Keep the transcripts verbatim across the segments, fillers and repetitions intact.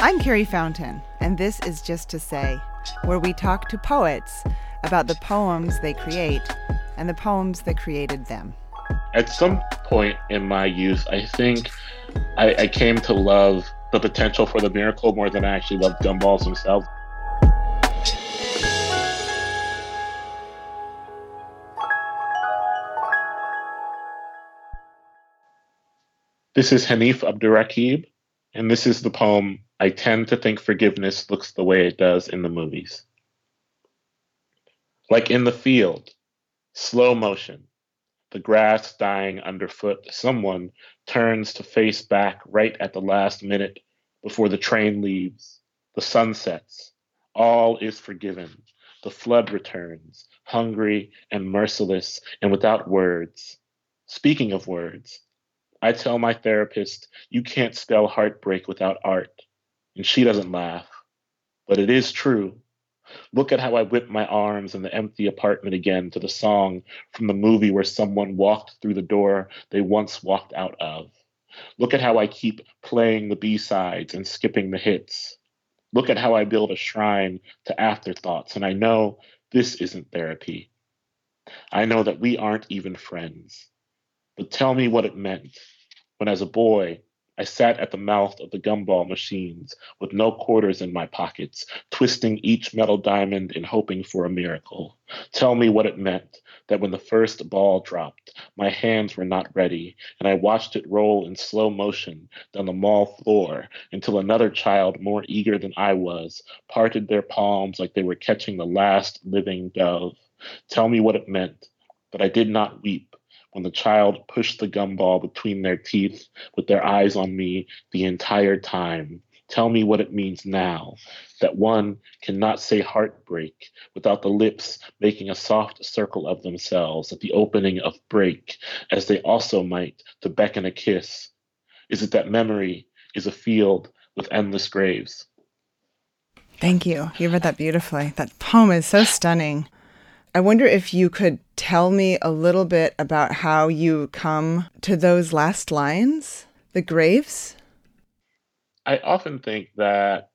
I'm Carrie Fountain, and this is Just to Say, where we talk to poets about the poems they create and the poems that created them. At some point in my youth, I think I, I came to love the potential for the miracle more than I actually loved gumballs themselves. This is Hanif Abdurraqib, and this is the poem, I Tend to Think Forgiveness Looks the Way It Does in the Movies. Like in the field, slow motion, the grass dying underfoot, someone turns to face back right at the last minute before the train leaves. The sun sets. All is forgiven. The flood returns, hungry and merciless and without words. Speaking of words, I tell my therapist, you can't spell heartbreak without art. And she doesn't laugh. But it is true. Look at how I whip my arms in the empty apartment again to the song from the movie where someone walked through the door they once walked out of. Look at how I keep playing the B-sides and skipping the hits. Look at how I build a shrine to afterthoughts, and I know this isn't therapy. I know that we aren't even friends. But tell me what it meant when, as a boy, I sat at the mouth of the gumball machines with no quarters in my pockets, twisting each metal diamond and hoping for a miracle. Tell me what it meant that when the first ball dropped, my hands were not ready, and I watched it roll in slow motion down the mall floor until another child, more eager than I was, parted their palms like they were catching the last living dove. Tell me what it meant that I did not weep when the child pushed the gumball between their teeth with their eyes on me the entire time. Tell me what it means now that one cannot say heartbreak without the lips making a soft circle of themselves at the opening of break, as they also might to beckon a kiss. Is it that memory is a field with endless graves? Thank you. You read that beautifully. That poem is so stunning. I wonder if you could tell me a little bit about how you come to those last lines, the graves? I often think that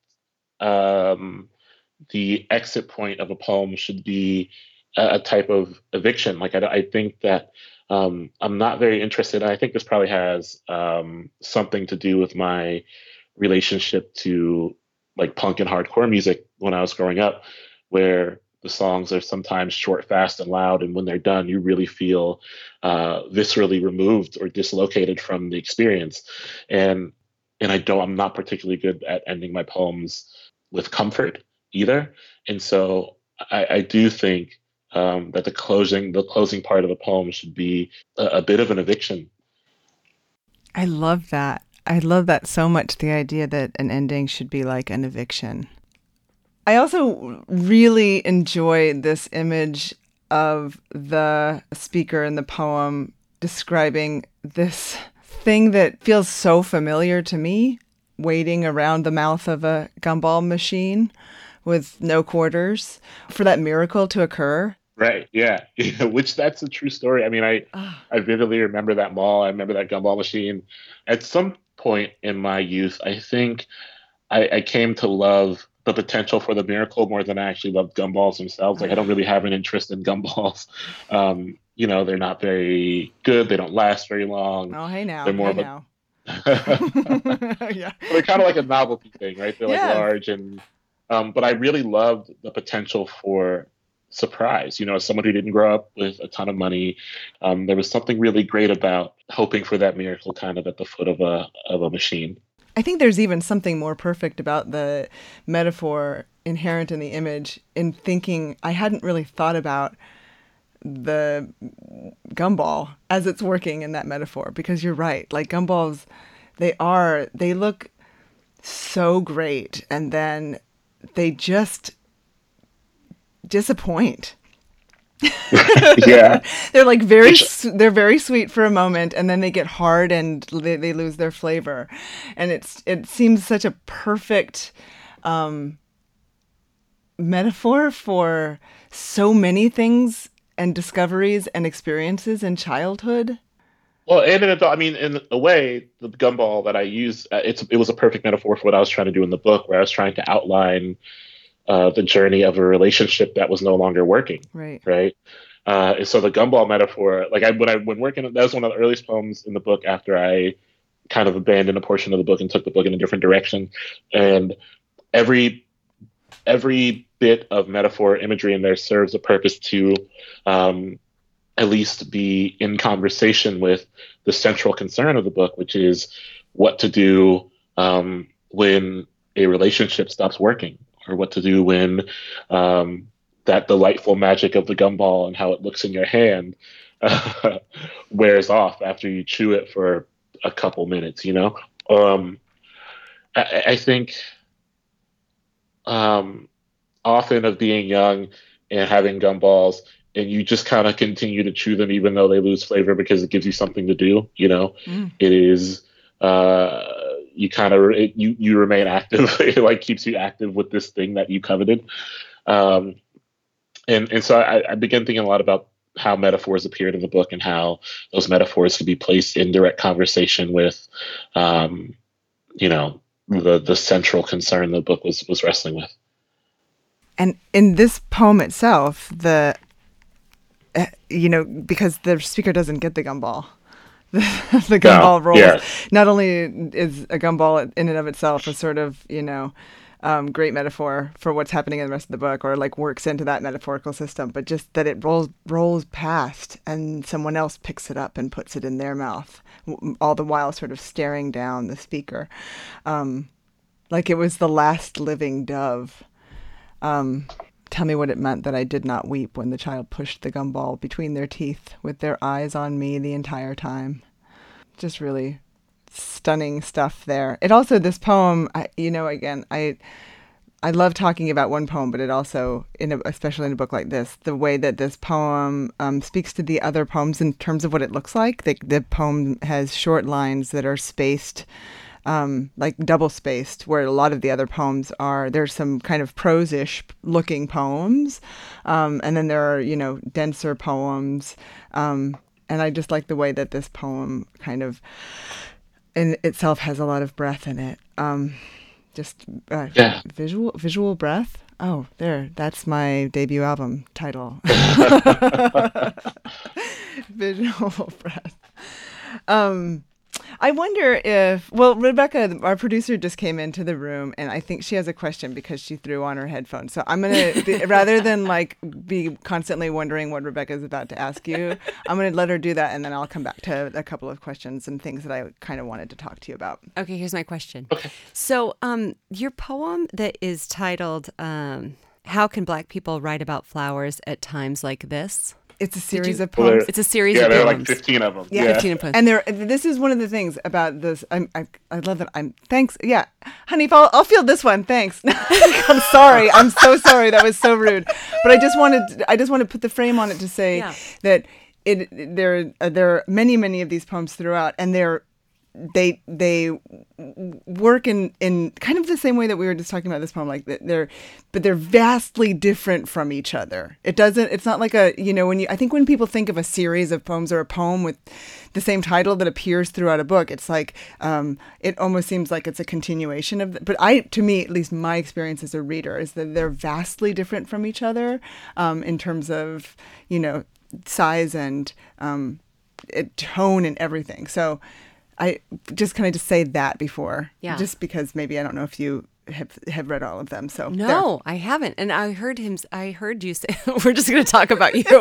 um, the exit point of a poem should be a, a type of eviction. Like, I, I think that um, I'm not very interested. I think this probably has um, something to do with my relationship to like punk and hardcore music when I was growing up, where the songs are sometimes short, fast, and loud, and when they're done, you really feel uh, viscerally removed or dislocated from the experience. And and I don't, I'm not particularly good at ending my poems with comfort either. And so I, I do think um, that the closing, the closing part of the poem should be a, a bit of an eviction. I love that. I love that so much. The idea that an ending should be like an eviction. I also really enjoy this image of the speaker in the poem describing this thing that feels so familiar to me, waiting around the mouth of a gumball machine with no quarters for that miracle to occur. Right. Yeah. Which that's a true story. I mean, I, I vividly remember that mall. I remember that gumball machine. At some point in my youth, I think I, I came to love the potential for the miracle more than I actually loved gumballs themselves. Like, I don't really have an interest in gumballs. Um, you know, they're not very good. They don't last very long. Oh, hey now. They're more hey of now. a yeah. They're kind of like a novelty thing, right? They're yes. like large and um, but I really loved the potential for surprise. You know, as someone who didn't grow up with a ton of money, um, there was something really great about hoping for that miracle kind of at the foot of a of a machine. I think there's even something more perfect about the metaphor inherent in the image in thinking I hadn't really thought about the gumball as it's working in that metaphor, because you're right. Like, gumballs, they are, they look so great, and then they just disappoint. Yeah. They're like very, they're very sweet for a moment, and then they get hard and they, they lose their flavor. And it's, it seems such a perfect um, metaphor for so many things and discoveries and experiences in childhood. Well, and in a, I mean, in a way, the gumball that I use, uh, it's it was a perfect metaphor for what I was trying to do in the book, where I was trying to outline uh, the journey of a relationship that was no longer working. Right. Right. Uh, and so the gumball metaphor, like I when I when working, that was one of the earliest poems in the book after I kind of abandoned a portion of the book and took the book in a different direction. And every every bit of metaphor imagery in there serves a purpose to um, at least be in conversation with the central concern of the book, which is what to do um, when a relationship stops working, or what to do when um, that delightful magic of the gumball and how it looks in your hand uh, wears off after you chew it for a couple minutes, you know? Um, I, I think um, often of being young and having gumballs, and you just kind of continue to chew them even though they lose flavor because it gives you something to do, you know? Mm. It is, uh, you kind of, you, you remain active. It like keeps you active with this thing that you coveted. Um, and, and so I, I began thinking a lot about how metaphors appeared in the book and how those metaphors could be placed in direct conversation with, um, you know, the, the central concern the book was, was wrestling with. And in this poem itself, the, uh, you know, because the speaker doesn't get the gumball, the, the gumball no, rolls. Yeah. Not only is a gumball in and of itself a sort of, you know, Um, great metaphor for what's happening in the rest of the book, or like works into that metaphorical system, but just that it rolls rolls past and someone else picks it up and puts it in their mouth, all the while sort of staring down the speaker, um, like it was the last living dove. Um, tell me what it meant that I did not weep when the child pushed the gumball between their teeth with their eyes on me the entire time. Just really stunning stuff there. It also, this poem, I, you know, again, I I love talking about one poem, but it also, in a, especially in a book like this, the way that this poem um, speaks to the other poems in terms of what it looks like. The, the poem has short lines that are spaced, um, like double spaced, where a lot of the other poems are, there's some kind of prose-ish looking poems. Um, and then there are, you know, denser poems. Um, and I just like the way that this poem kind of in itself has a lot of breath in it. Um, just uh, yeah. visual visual breath. Oh, there. That's my debut album title. Visual breath. Um, I wonder if, well, Rebecca, our producer, just came into the room, and I think she has a question because she threw on her headphones. So I'm going to, rather than like be constantly wondering what Rebecca's about to ask you, I'm going to let her do that, and then I'll come back to a couple of questions and things that I kind of wanted to talk to you about. Okay, here's my question. Okay. So um, your poem that is titled, um, How Can Black People Write About Flowers at Times Like This? It's a series you, of poems. Well, it's a series yeah, of poems. Yeah, there are like fifteen of them. Yeah, yeah. fifteen poems. And there, this is one of the things about this. I'm, I, I love that. I'm thanks. Yeah, honey, I'll, I'll field this one. Thanks. I'm sorry. I'm so sorry. That was so rude. But I just wanted, I just want to put the frame on it to say yeah. that it there uh, there are many many of these poems throughout, and they're they they work in, in kind of the same way that we were just talking about this poem, like they're, but they're vastly different from each other. It doesn't, it's not like a, you know, when you, I think when people think of a series of poems or a poem with the same title that appears throughout a book, it's like, um, it almost seems like it's a continuation of, the, but I, to me, at least my experience as a reader is that they're vastly different from each other, um, in terms of, you know, size and, um, it, tone and everything. So, I just kind of just say that before, yeah. just because maybe I don't know if you have have read all of them. So no, there. I haven't, and I heard him. I heard you say we're just going to talk about you.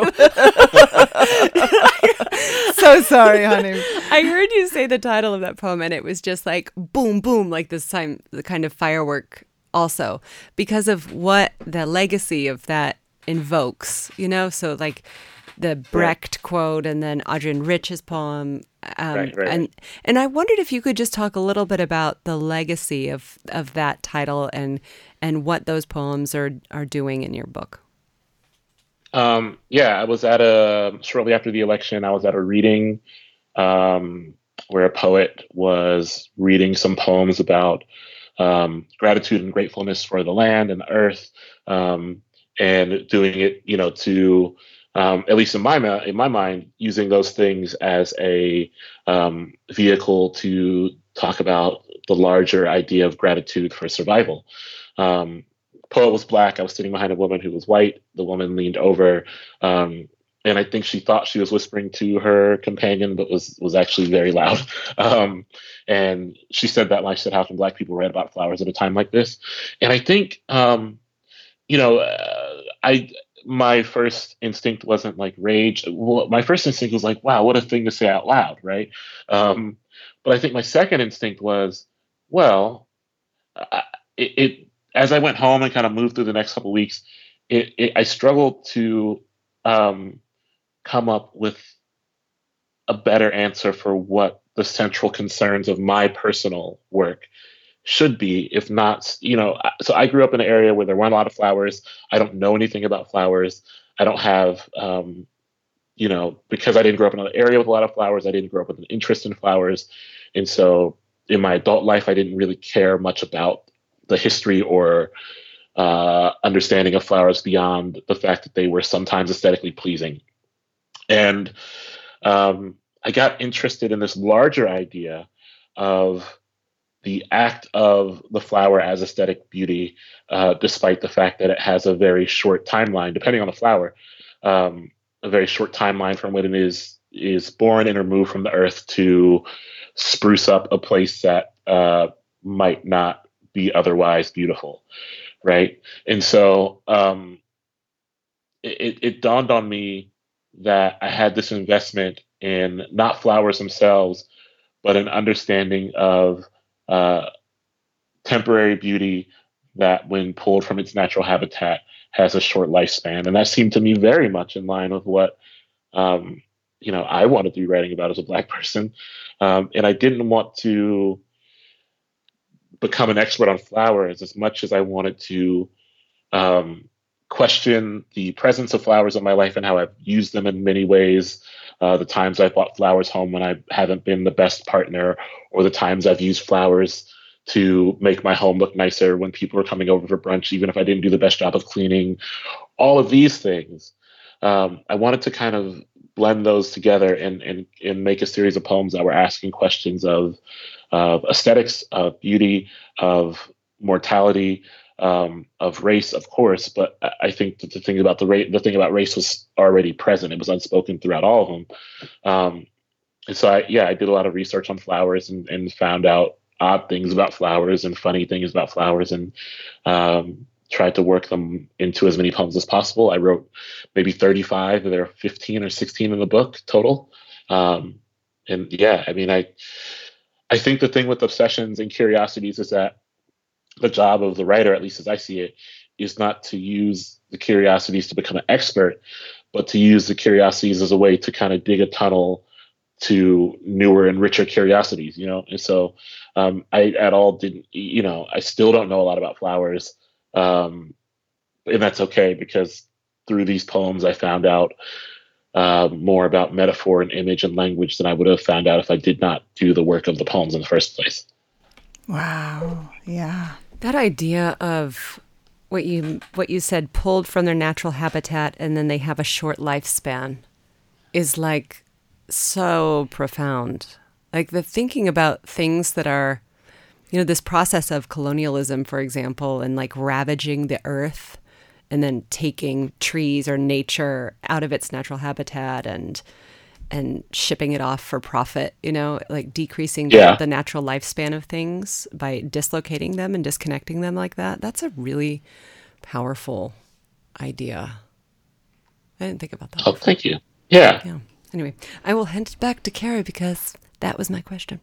So sorry, honey. I heard you say the title of that poem, and it was just like boom, boom, like this time, the kind of firework. Also, because of what the legacy of that invokes, you know. So like the Brecht right. quote, and then Adrienne Rich's poem. Um, right, right. And and I wondered if you could just talk a little bit about the legacy of, of that title and and what those poems are are doing in your book. Um, yeah, I was at a shortly after the election. I was at a reading um, where a poet was reading some poems about um, gratitude and gratefulness for the land and the earth, um, and doing it, you know, to um, at least in my ma- in my mind, using those things as a um, vehicle to talk about the larger idea of gratitude for survival. Um, Poet was black. I was sitting behind a woman who was white. The woman leaned over, um, and I think she thought she was whispering to her companion, but was was actually very loud. Um, and she said that line. She said, "How can black people write about flowers at a time like this?" And I think, um, you know, uh, I my first instinct wasn't like rage. Well, my first instinct was like, "Wow, what a thing to say out loud," right? Um, but I think my second instinct was, well, I, it, it as I went home and kind of moved through the next couple of weeks, it, it, I struggled to um, come up with a better answer for what the central concerns of my personal work should be, if not, you know. So I grew up in an area where there weren't a lot of flowers. I don't know anything about flowers. I don't have, um, you know, because I didn't grow up in an area with a lot of flowers, I didn't grow up with an interest in flowers. And so in my adult life, I didn't really care much about the history or uh, understanding of flowers beyond the fact that they were sometimes aesthetically pleasing. And um, I got interested in this larger idea of the act of the flower as aesthetic beauty, uh, despite the fact that it has a very short timeline, depending on the flower, um, a very short timeline from when it is is born and removed from the earth to spruce up a place that uh, might not be otherwise beautiful, right? And so um, it, it dawned on me that I had this investment in not flowers themselves, but an understanding of uh, temporary beauty that, when pulled from its natural habitat, has a short lifespan. And that seemed to me very much in line with what um, you know I wanted to be writing about as a Black person. Um, and I didn't want to become an expert on flowers as much as I wanted to um, question the presence of flowers in my life and how I've used them in many ways. Uh, the times I've brought flowers home when I haven't been the best partner, or the times I've used flowers to make my home look nicer when people are coming over for brunch, even if I didn't do the best job of cleaning. All of these things, um, I wanted to kind of blend those together and and and make a series of poems that were asking questions of of aesthetics, of beauty, of mortality, um, of race, of course. But I I think that the thing about the race, the thing about race was already present. It was unspoken throughout all of them. Um, and so, I, yeah, I did a lot of research on flowers and, and found out odd things about flowers and funny things about flowers, and um, tried to work them into as many poems as possible. I wrote maybe thirty-five, and there are fifteen or sixteen in the book total. Um, and yeah, I mean, I I think the thing with obsessions and curiosities is that the job of the writer, at least as I see it, is not to use the curiosities to become an expert, but to use the curiosities as a way to kind of dig a tunnel to newer and richer curiosities, you know? And so um, I at all didn't, you know, I still don't know a lot about flowers. Um, and that's okay, because through these poems, I found out uh, more about metaphor and image and language than I would have found out if I did not do the work of the poems in the first place. Wow. Yeah. That idea of what you what you said, pulled from their natural habitat and then they have a short lifespan, is like so profound. Like the thinking about things that are, you know, this process of colonialism, for example, and like ravaging the earth and then taking trees or nature out of its natural habitat and and shipping it off for profit, you know, like decreasing Yeah. the, the natural lifespan of things by dislocating them and disconnecting them like that. That's a really powerful idea. I didn't think about that. Oh, before. thank you. Yeah. Yeah. Anyway, I will hand it back to Carrie because that was my question.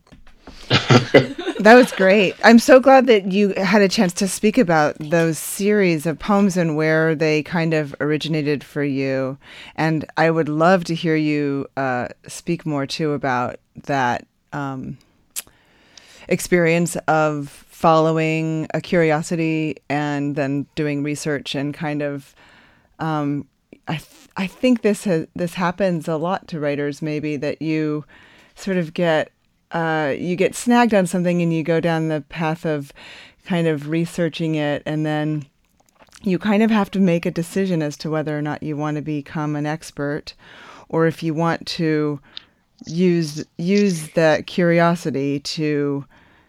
That was great. I'm so glad that you had a chance to speak about those series of poems and where they kind of originated for you. And I would love to hear you uh, speak more too about that um, experience of following a curiosity and then doing research and kind of. Um, I th- I think this has this happens a lot to writers. Maybe that you sort of get. Uh, you get snagged on something and you go down the path of kind of researching it, and then you kind of have to make a decision as to whether or not you want to become an expert, or if you want to use use that curiosity to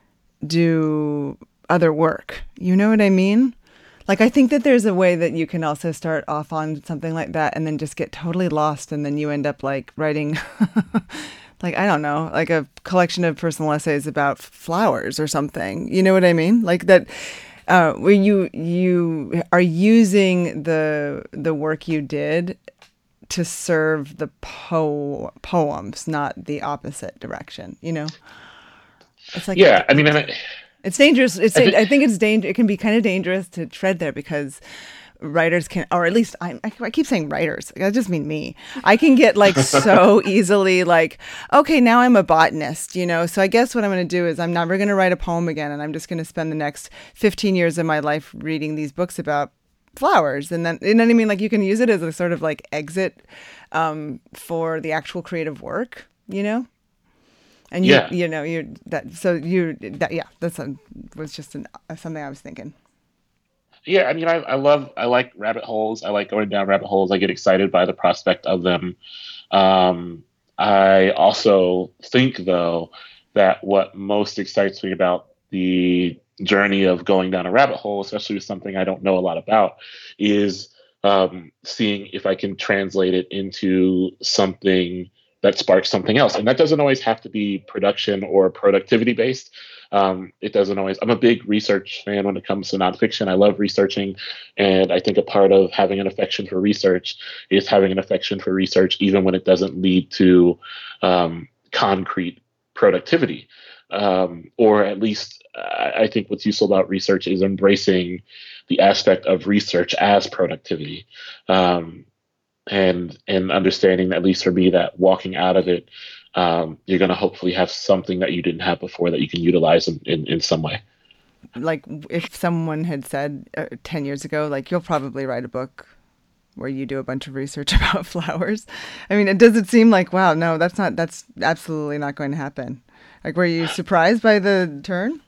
do other work. You know what I mean? Like, I think that there's a way that you can also start off on something like that and then just get totally lost, and then you end up like writing, like, I don't know, like a collection of personal essays about flowers or something. You know what I mean? Like that, uh, where you you are using the the work you did to serve the po- poems, not the opposite direction. You know? It's like yeah, I mean, and I, it's dangerous. It's I think, I think it's danger. It can be kind of dangerous to tread there, because writers can, or at least I, I keep saying writers. I just mean me. I can get like so easily like, okay, now I'm a botanist, you know. So I guess what I'm going to do is I'm never going to write a poem again, and I'm just going to spend the next fifteen years of my life reading these books about flowers. And then, you know what I mean? Like, you can use it as a sort of like exit um, for the actual creative work, you know. And you, yeah. you know, you're that. So you, that, yeah, that's a, was just an, something I was thinking. Yeah, I mean, I, I love, I like rabbit holes. I like going down rabbit holes. I get excited by the prospect of them. Um, I also think, though, that what most excites me about the journey of going down a rabbit hole, especially with something I don't know a lot about, is um, seeing if I can translate it into something that sparks something else. And that doesn't always have to be production or productivity based. Um, it doesn't always, I'm a big research fan when it comes to nonfiction. I love researching. And I think a part of having an affection for research is having an affection for research, even when it doesn't lead to um, concrete productivity. Um, or at least I, I think what's useful about research is embracing the aspect of research as productivity. Um, and and understanding, at least for me, that walking out of it, um, you're going to hopefully have something that you didn't have before that you can utilize in, in, in some way. Like, if someone had said uh, ten years ago, like, you'll probably write a book where you do a bunch of research about flowers. I mean, it does it seem like, wow, no, that's not, that's absolutely not going to happen. Like, were you surprised by the turn?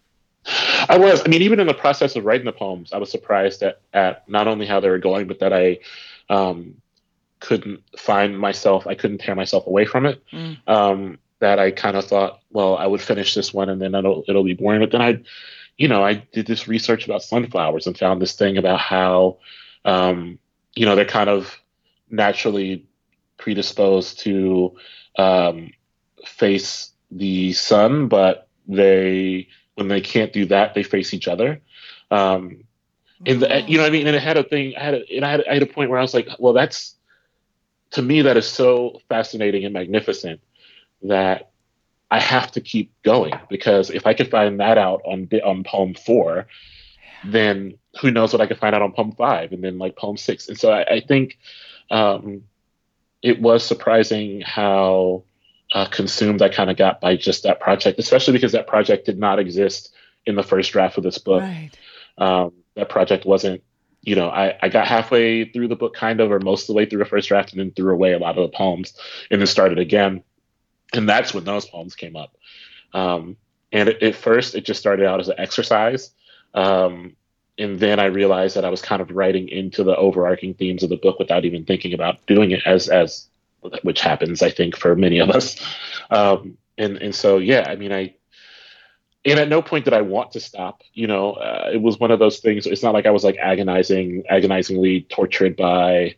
I was. I mean, even in the process of writing the poems, I was surprised at, at not only how they were going, but that I, um, couldn't find myself, I couldn't tear myself away from it. Mm. Um, that I kind of thought, well, I would finish this one and then it'll, it'll be boring. But then I, you know, I did this research about sunflowers and found this thing about how, um, you know, they're kind of naturally predisposed to um, face the sun, but they, when they can't do that, they face each other. Um, and the, you know what I mean? And it had a thing, I had a, and I had, I had a point where I was like, well, that's, to me, that is so fascinating and magnificent that I have to keep going, because if I can find that out on on poem four, then who knows what I can find out on poem five, and then like poem six. And so I, I think um, it was surprising how uh, consumed I kind of got by just that project, especially because that project did not exist in the first draft of this book. Right. Um, that project wasn't. You know, I, I got halfway through the book, kind of, or most of the way through the first draft, and then threw away a lot of the poems and then started again. And that's when those poems came up. Um, and it, at first, it just started out as an exercise. Um, and then I realized that I was kind of writing into the overarching themes of the book without even thinking about doing it, as, as which happens, I think, for many of us. Um, and, and so, yeah, I mean, I, And at no point did I want to stop. You know, uh, it was one of those things. It's not like I was like agonizing, agonizingly tortured by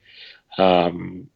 um,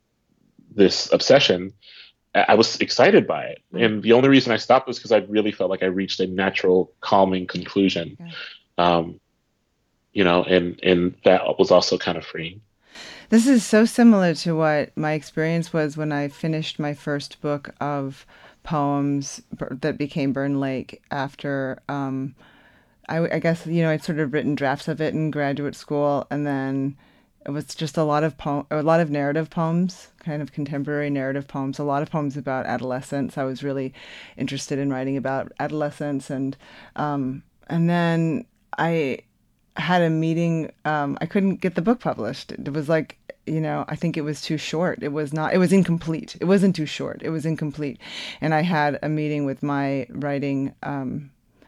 this obsession. I was excited by it. Mm-hmm. And the only reason I stopped was because I really felt like I reached a natural, calming conclusion. Yeah. Um, you know, and, and that was also kind of freeing. This is so similar to what my experience was when I finished my first book of poems that became Burn Lake after, um, I, I guess, you know, I'd sort of written drafts of it in graduate school, and then it was just a lot of poem, a lot of narrative poems, kind of contemporary narrative poems, a lot of poems about adolescence. I was really interested in writing about adolescence, and um, and then I had a meeting. Um, I couldn't get the book published. It was like, you know, I think it was too short. It was not, it was incomplete. It wasn't too short. It was incomplete. And I had a meeting with my writing, um,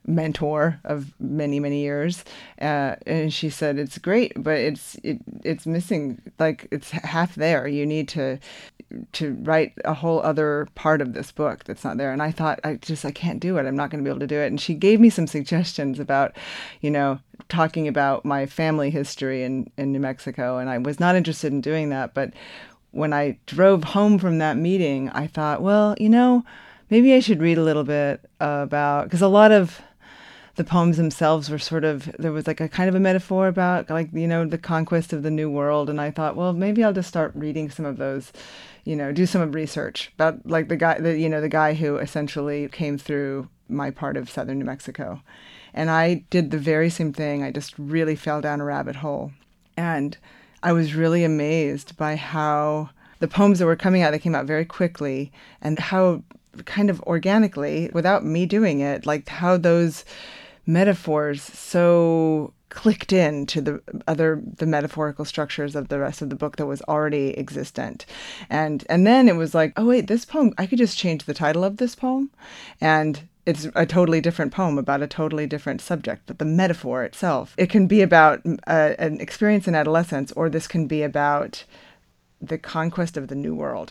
mentor of many many years, uh, and she said it's great, but it's it it's missing, like it's half there. You need to to write a whole other part of this book that's not there. And I thought, I just I can't do it. I'm not going to be able to do it. And she gave me some suggestions about, you know, talking about my family history in in New Mexico, and I was not interested in doing that. But when I drove home from that meeting, I thought, well, you know, maybe I should read a little bit about, because a lot of the poems themselves were sort of, there was like a kind of a metaphor about, like, you know, the conquest of the New World. And I thought, well, maybe I'll just start reading some of those, you know, do some research about, like, the guy, the, you know, the guy who essentially came through my part of southern New Mexico. And I did the very same thing. I just really fell down a rabbit hole. And I was really amazed by how the poems that were coming out, they came out very quickly, and how kind of organically, without me doing it, like how those metaphors so clicked in to the other, the metaphorical structures of the rest of the book that was already existent. And and then it was like, oh wait, this poem, I could just change the title of this poem, and it's a totally different poem about a totally different subject. But the metaphor itself, it can be about uh, an experience in adolescence, or this can be about the conquest of the New World,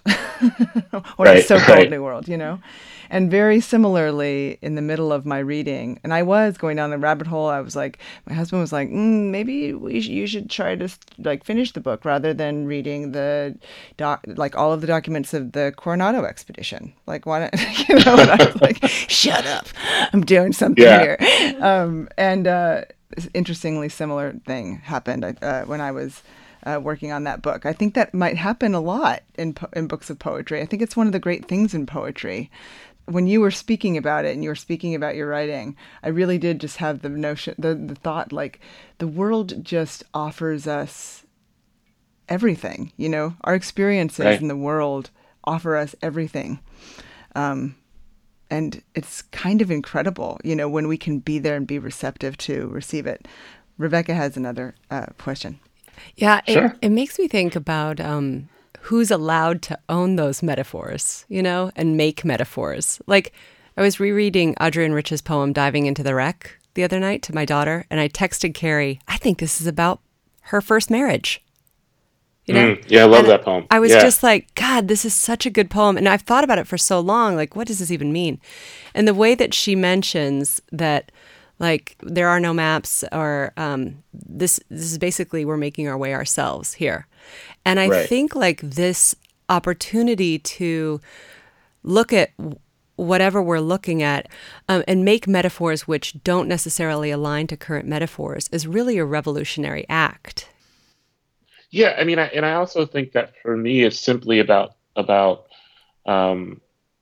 or right, the so-called right. New World, you know? And very similarly, in the middle of my reading, and I was going down the rabbit hole, I was like, my husband was like, mm, maybe we sh- you should try to like finish the book rather than reading the doc, like all of the documents of the Coronado expedition. Like, why not, you know? And I was like, shut up, I'm doing something Yeah. here. Um, and uh, interestingly, similar thing happened uh, when I was Uh, working on that book. I think that might happen a lot in po- in books of poetry. I think it's one of the great things in poetry. When you were speaking about it and you were speaking about your writing, I really did just have the notion, the, the thought, like, the world just offers us everything, you know? Our experiences Right. in the world offer us everything. Um, and it's kind of incredible, you know, when we can be there and be receptive to receive it. Rebecca has another uh, question. Yeah, it, Sure. it makes me think about um, who's allowed to own those metaphors, you know, and make metaphors. Like, I was rereading Adrienne Rich's poem, Diving into the Wreck, the other night to my daughter, and I texted Carrie, I think this is about her first marriage. You know? Mm, yeah, I love And that poem. I was Yeah. just like, God, this is such a good poem. And I've thought about it for so long. Like, what does this even mean? And the way that she mentions that, like, there are no maps, or um, this this is basically we're making our way ourselves here. And I Right. think, like, this opportunity to look at whatever we're looking at um, and make metaphors which don't necessarily align to current metaphors is really a revolutionary act. Yeah, I mean, I, and I also think that for me, it's simply about about um,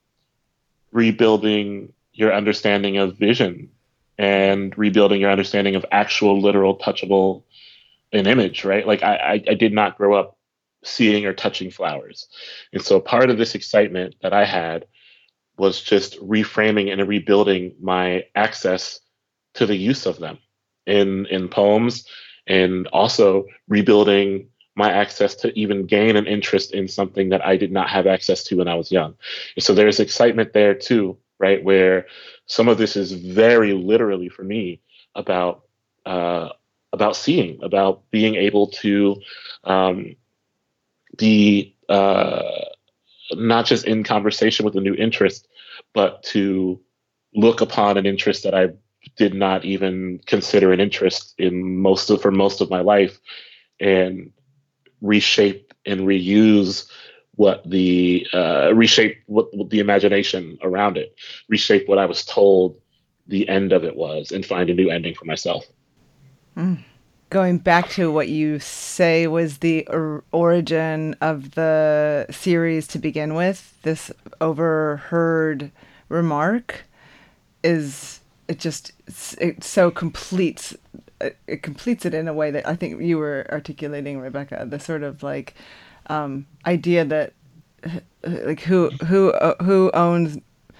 rebuilding your understanding of vision and rebuilding your understanding of actual, literal, touchable, an image, right? Like I, I, I did not grow up seeing or touching flowers, and so part of this excitement that I had was just reframing and rebuilding my access to the use of them in in poems, and also rebuilding my access to even gain an interest in something that I did not have access to when I was young. And so there's excitement there too, right? Where some of this is very literally for me about uh, about seeing, about being able to um, be uh, not just in conversation with a new interest, but to look upon an interest that I did not even consider an interest in most of for most of my life, and reshape and reuse what the uh, reshape what, what the imagination around it, reshape what I was told the end of it was, and find a new ending for myself. Mm. Going back to what you say was the or- origin of the series to begin with, this overheard remark is it just it so completes it completes it in a way that I think you were articulating, Rebecca, the sort of like um, idea that like who who uh, who owns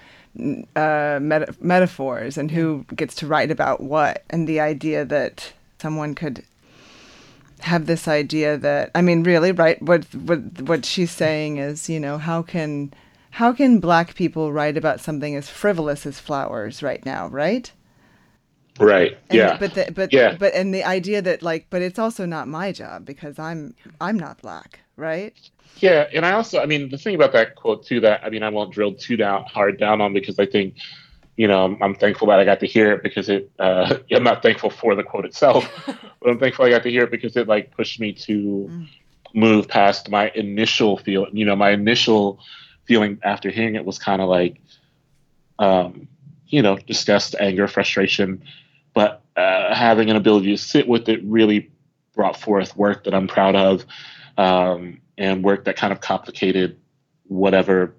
uh, meta- metaphors and who gets to write about what, and the idea that someone could have this idea that, I mean, really, right? What what what she's saying is, you know, how can how can Black people write about something as frivolous as flowers right now, right? Right. And, Yeah. But the, but yeah. but and the idea that like, but it's also not my job because I'm I'm not Black, right? Yeah, and I also, I mean, the thing about that quote too, that I mean, I won't drill too down hard down on because I think, you know, I'm, I'm thankful that I got to hear it because it. Uh, I'm not thankful for the quote itself, but I'm thankful I got to hear it because it like pushed me to Mm. move past my initial feel. You know, my initial feeling after hearing it was kind of like, um, you know, disgust, anger, frustration, but uh, having an ability to sit with it really brought forth work that I'm proud of. Um, and work that kind of complicated whatever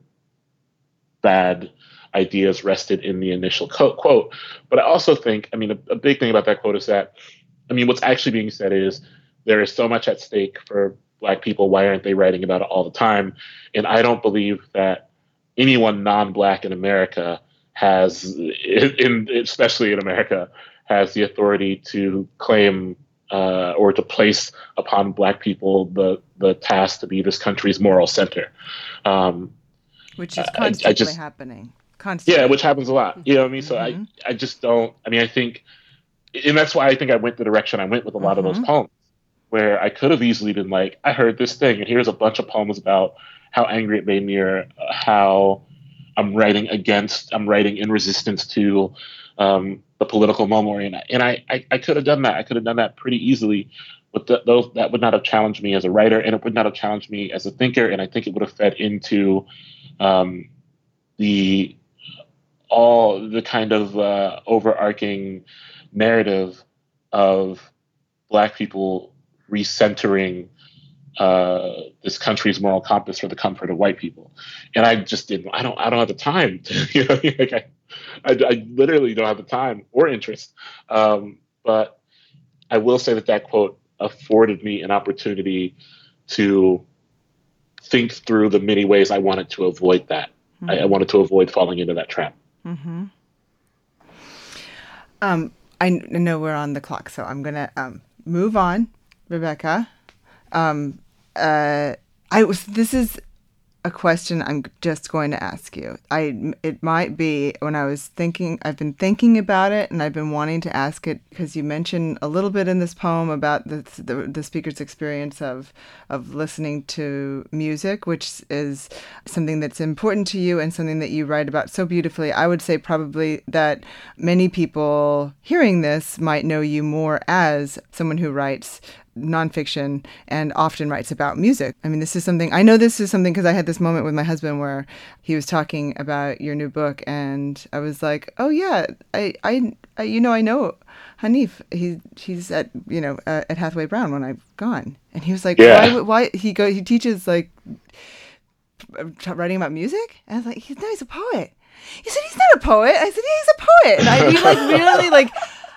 bad ideas rested in the initial co- quote. But I also think, I mean, a, a big thing about that quote is that, I mean, what's actually being said is there is so much at stake for Black people. Why aren't they writing about it all the time? And I don't believe that anyone non-Black in America has, in, especially in America, has the authority to claim Uh, or to place upon Black people the the task to be this country's moral center, um, Which is I, constantly I just happening. Constantly. yeah, which happens a lot. You know what I mean? So Mm-hmm. I I just don't. I mean, I think, and that's why I think I went the direction I went with a lot Mm-hmm. of those poems, where I could have easily been like, I heard this thing, and here's a bunch of poems about how angry it made me, or how I'm writing against, I'm writing in resistance to um, the political moment, and, I, and I, I, I could have done that. I could have done that pretty easily, but th- those that would not have challenged me as a writer, and it would not have challenged me as a thinker, and I think it would have fed into um, the all the kind of uh, overarching narrative of Black people recentering uh, this country's moral compass for the comfort of white people, and I just didn't. I don't. I don't have the time. To, you know, like I, I, I literally don't have the time or interest. Um, but I will say that that quote afforded me an opportunity to think through the many ways I wanted to avoid that. Mm-hmm. I, I wanted to avoid falling into that trap. Mm-hmm. Um, I know we're on the clock, so I'm gonna um, move on, Rebecca. Um, uh, I was. This is a question I'm just going to ask you. I. It might be when I was thinking. I've been thinking about it, and I've been wanting to ask it because you mentioned a little bit in this poem about the the, the speaker's experience of of listening to music, which is something that's important to you and something that you write about so beautifully. I would say probably that many people hearing this might know you more as someone who writes nonfiction and often writes about music. I mean, this is something, I know this is something because I had this moment with my husband where he was talking about your new book and I was like, oh yeah, I, I, I you know, I know Hanif, he, he's at, you know, uh, at Hathaway Brown when I've gone. And he was like, yeah. why, why, he go, he teaches like writing about music? And I was like, he's, no, he's a poet. He said, he's not a poet. I said, yeah, he's a poet. And I, we like really like,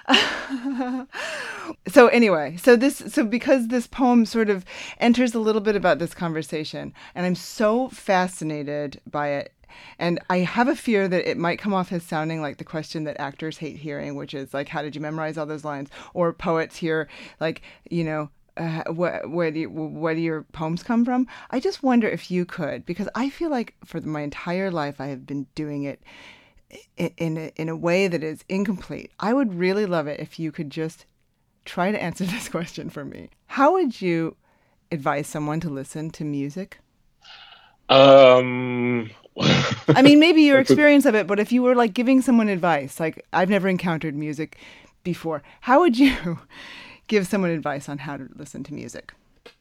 so anyway, so this, so because this poem sort of enters a little bit about this conversation, and I'm so fascinated by it, and I have a fear that it might come off as sounding like the question that actors hate hearing, which is like, how did you memorize all those lines? Or poets hear, like, you know, uh, wh- where do you, where do your poems come from? I just wonder if you could, because I feel like for my entire life I have been doing it in a, in a way that is incomplete. I would really love it if you could just try to answer this question for me. How would you advise someone to listen to music? Um, I mean, maybe your experience of it, but if you were like giving someone advice, like I've never encountered music before, how would you give someone advice on how to listen to music?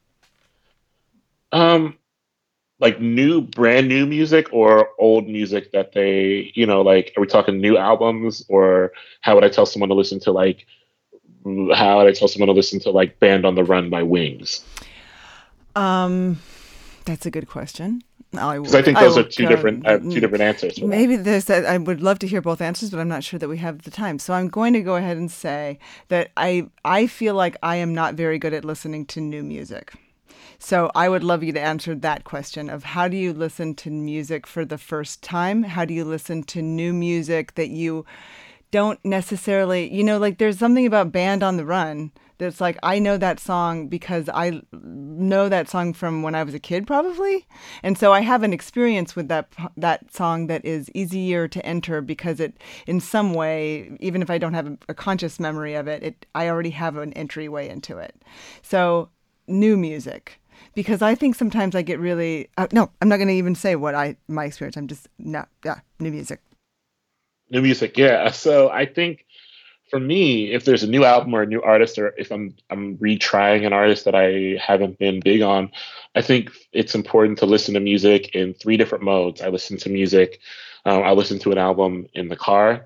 Um, like new, brand new music or old music that they, you know, like, are we talking new albums, or how would I tell someone to listen to like, how would I tell someone to listen to like Band on the Run by Wings? Um, that's a good question. Because I, I think those I will, are two uh, different, I have two different answers. Maybe that. there's that. I would love to hear both answers, but I'm not sure that we have the time. So I'm going to go ahead and say that I, I feel like I am not very good at listening to new music. So I would love you to answer that question of how do you listen to music for the first time? How do you listen to new music that you don't necessarily, you know, like there's something about Band on the Run That's like, I know that song because I know that song from when I was a kid, probably. And so I have an experience with that that song that is easier to enter because it, in some way, even if I don't have a, a conscious memory of it, it, I already have an entryway into it. So new music. Because I think sometimes I get really, uh, no, I'm not going to even say what I, my experience. I'm just, no, yeah, new music. New music, yeah. So I think for me, if there's a new album or a new artist, or if I'm I'm retrying an artist that I haven't been big on, I think it's important to listen to music in three different modes. I listen to music, um, I listen to an album in the car,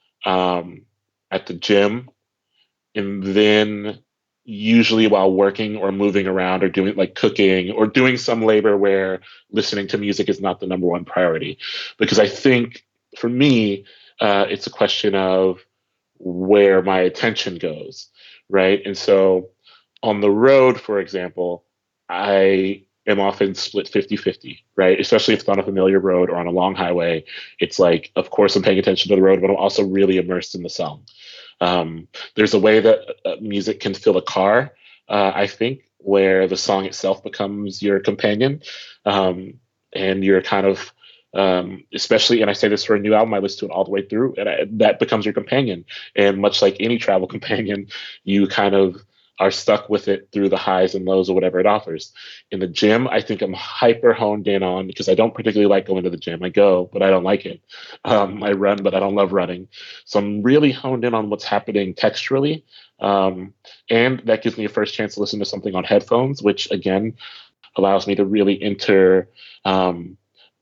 um, at the gym, and then usually while working or moving around or doing like cooking or doing some labor where listening to music is not the number one priority. Because I think for me, uh, it's a question of where my attention goes, right? And so on the road, for example, I am often split fifty-fifty, right? Especially if it's on a familiar road or on a long highway. It's like, of course, I'm paying attention to the road, but I'm also really immersed in the song. Um, there's a way that uh, music can fill a car, uh, I think, where the song itself becomes your companion, um, and you're kind of, um, especially, and I say this for a new album, I listen to it all the way through, and I, that becomes your companion. And much like any travel companion, you kind of are stuck with it through the highs and lows or whatever it offers. In the gym, I think I'm hyper honed in on, because I don't particularly like going to the gym. I go, but I don't like it. Um, I run, but I don't love running. So I'm really honed in on what's happening texturally. Um, and that gives me a first chance to listen to something on headphones, which again allows me to really enter um,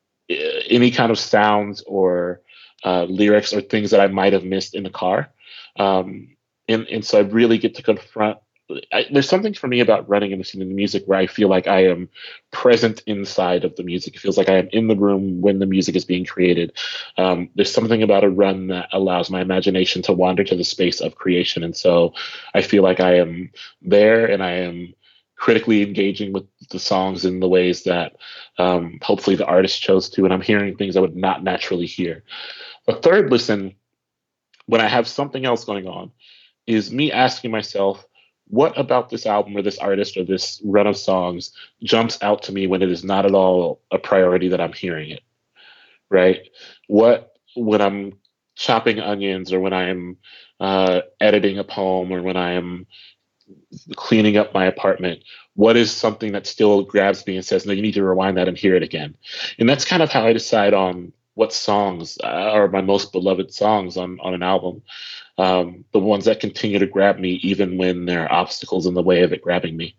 any kind of sounds or uh, lyrics or things that I might have missed in the car. Um, and, and so I really get to confront. I, there's something for me about running and listening to music where I feel like I am present inside of the music. It feels like I am in the room when the music is being created. Um, there's something about a run that allows my imagination to wander to the space of creation. And so I feel like I am there and I am critically engaging with the songs in the ways that um, hopefully the artist chose to. And I'm hearing things I would not naturally hear. A third listen, when I have something else going on, is me asking myself, what about this album or this artist or this run of songs jumps out to me when it is not at all a priority that I'm hearing it, right? What, when I'm chopping onions or when I'm uh, editing a poem or when I am cleaning up my apartment, what is something that still grabs me and says, no, you need to rewind that and hear it again? And that's kind of how I decide on what songs are my most beloved songs on, on an album. Um, the ones that continue to grab me even when there are obstacles in the way of it grabbing me.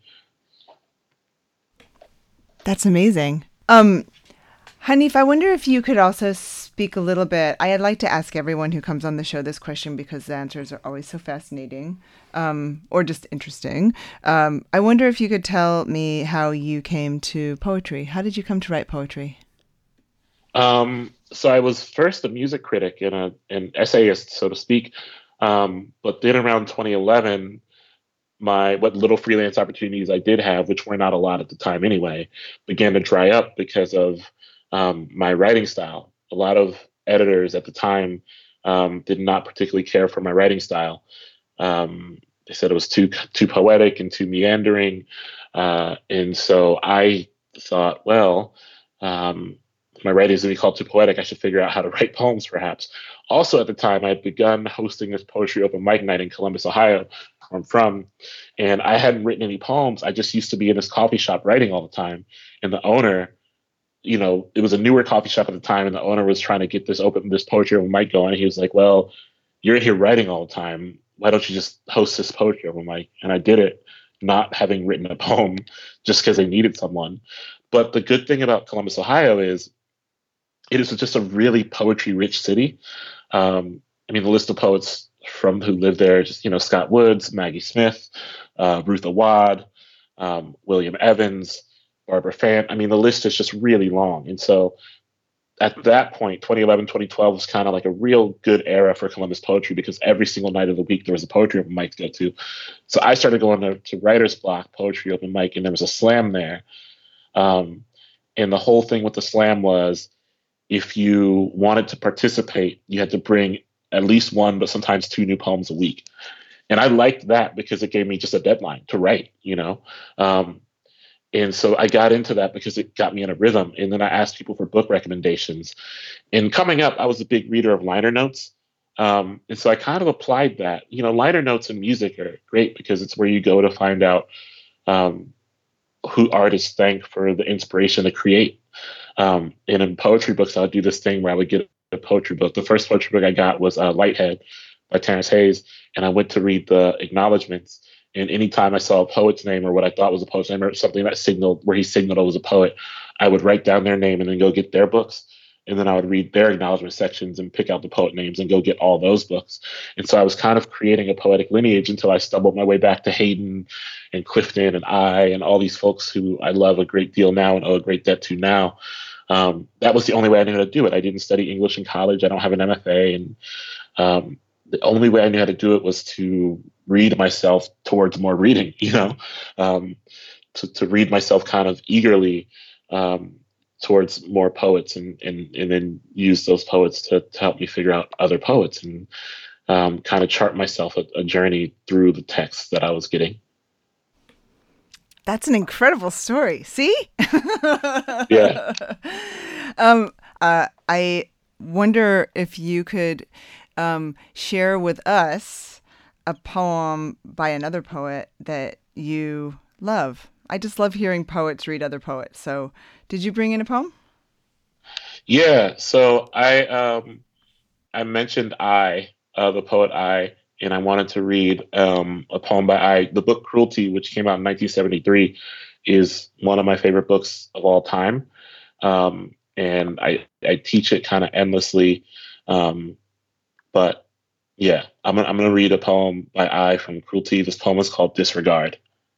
That's amazing. Um, Hanif, I wonder if you could also speak a little bit. I'd like to ask everyone who comes on the show this question because the answers are always so fascinating, um, or just interesting. Um, I wonder if you could tell me how you came to poetry. How did you come to write poetry? Um, so I was first a music critic and a, an essayist, so to speak. Um, but then around twenty eleven, my what little freelance opportunities I did have, which were not a lot at the time anyway, began to dry up because of um, my writing style. A lot of editors at the time um, did not particularly care for my writing style. Um, they said it was too too poetic and too meandering, uh, and so I thought, well, um, my writing is going to be called too poetic. I should figure out how to write poems, perhaps. Also, at the time, I had begun hosting this poetry open mic night in Columbus, Ohio, where I'm from, and I hadn't written any poems. I just used to be in this coffee shop writing all the time, and the owner, you know, it was a newer coffee shop at the time, and the owner was trying to get this open this poetry open mic going. He was like, "Well, you're here writing all the time. Why don't you just host this poetry open mic?" And I did it, not having written a poem, just because they needed someone. But the good thing about Columbus, Ohio, is it is just a really poetry-rich city. Um, I mean, the list of poets from who lived there, just, you know, Scott Woods, Maggie Smith, uh, Ruth Awad, um, William Evans, Barbara Fant. I mean, the list is just really long. And so at that point, twenty eleven, twenty twelve was kind of like a real good era for Columbus poetry because every single night of the week there was a poetry open mic to go to. So I started going to, to Writer's Block poetry open mic, and there was a slam there. Um, and the whole thing with the slam was, if you wanted to participate, you had to bring at least one, but sometimes two new poems a week. And I liked that because it gave me just a deadline to write, you know? Um, and so I got into that because it got me in a rhythm. And then I asked people for book recommendations. And coming up, I was a big reader of liner notes. Um, and so I kind of applied that. You know, liner notes in music are great because it's where you go to find out um, who artists thank for the inspiration to create. Um, and in poetry books, I would do this thing where I would get a poetry book. The first poetry book I got was uh, Lighthead by Terrence Hayes. And I went to read the acknowledgments. And anytime I saw a poet's name or what I thought was a poet's name or something that signaled where he signaled I was a poet, I would write down their name and then go get their books. And then I would read their acknowledgement sections and pick out the poet names and go get all those books. And so I was kind of creating a poetic lineage until I stumbled my way back to Hayden and Clifton and I and all these folks who I love a great deal now and owe a great debt to now. Um, that was the only way I knew how to do it. I didn't study English in college. I don't have an M F A. And um, the only way I knew how to do it was to read myself towards more reading, you know, um, to, to read myself kind of eagerly um, towards more poets and, and, and then use those poets to, to help me figure out other poets and um, kind of chart myself a, a journey through the texts that I was getting. That's an incredible story. See? Yeah. um, uh, I wonder if you could um, share with us a poem by another poet that you love. I just love hearing poets read other poets. So did you bring in a poem? Yeah. So I um, I mentioned I, uh, the poet I, and I wanted to read um, a poem by I. The book Cruelty, which came out in nineteen seventy-three, is one of my favorite books of all time. Um, and I, I teach it kind of endlessly. Um, but yeah, I'm, I'm going to read a poem by I from Cruelty. This poem is called Disregard.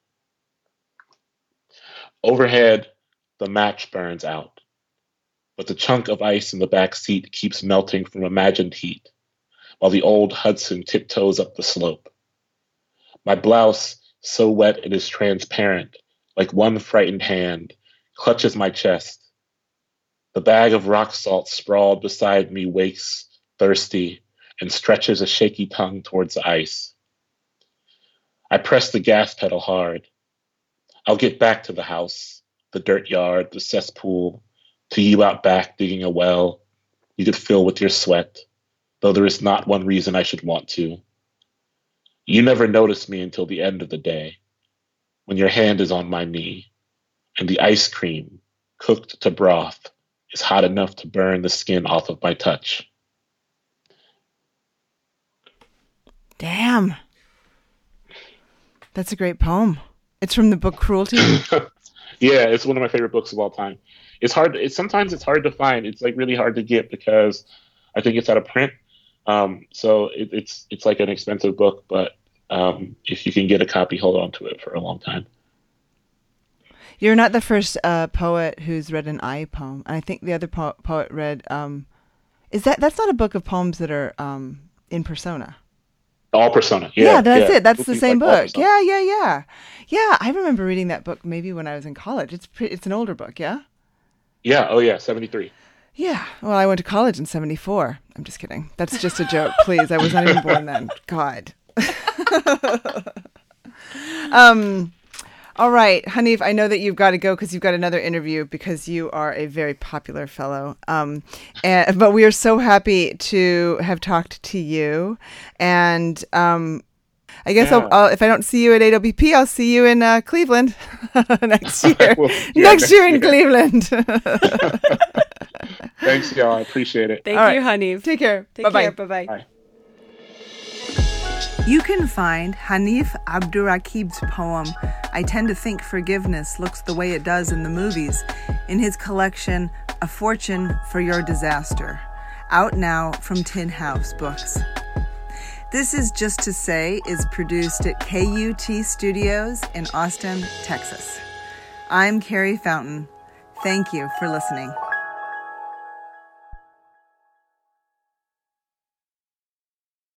Overhead, the match burns out, but the chunk of ice in the back seat keeps melting from imagined heat, while the old Hudson tiptoes up the slope. My blouse, so wet it is transparent, like one frightened hand, clutches my chest. The bag of rock salt sprawled beside me wakes, thirsty, and stretches a shaky tongue towards the ice. I press the gas pedal hard. I'll get back to the house, the dirt yard, the cesspool, to you out back digging a well you could fill with your sweat, though there is not one reason I should want to. You never notice me until the end of the day, when your hand is on my knee, and the ice cream, cooked to broth, is hot enough to burn the skin off of my touch. Damn. That's a great poem. It's from the book Cruelty. Yeah, it's one of my favorite books of all time. It's hard. It's sometimes it's hard to find. It's like really hard to get because I think it's out of print. Um, so it, it's it's like an expensive book, but um, if you can get a copy, hold on to it for a long time. You're not the first uh, poet who's read an I poem. I think the other po- poet read. Um, is that that's not a book of poems that are um, in persona? All persona. Yeah, yeah that's yeah. it. That's the same like book. Yeah, yeah, yeah, yeah. I remember reading that book maybe when I was in college. It's pre- it's an older book. Yeah. Yeah. Oh yeah. seventy-three. Yeah. Well, I went to college in seventy-four. I'm just kidding. That's just a joke. Please, I was not even born then. God. um. All right, Hanif, I know that you've got to go because you've got another interview because you are a very popular fellow. Um, and, but we are so happy to have talked to you. And um, I guess yeah. I'll, I'll, if I don't see you at A W P, I'll see you in uh, Cleveland next year. well, yeah, next, next year in year. Cleveland. Thanks, y'all. I appreciate it. Thank All you, right. Hanif. Take care. Take Bye-bye. care. Bye-bye. Bye. You can find Hanif Abdurraqib's poem, I Tend to Think Forgiveness Looks the Way It Does in the Movies, in his collection, A Fortune for Your Disaster, out now from Tin House Books. This Is Just to Say is produced at K U T Studios in Austin, Texas. I'm Carrie Fountain. Thank you for listening.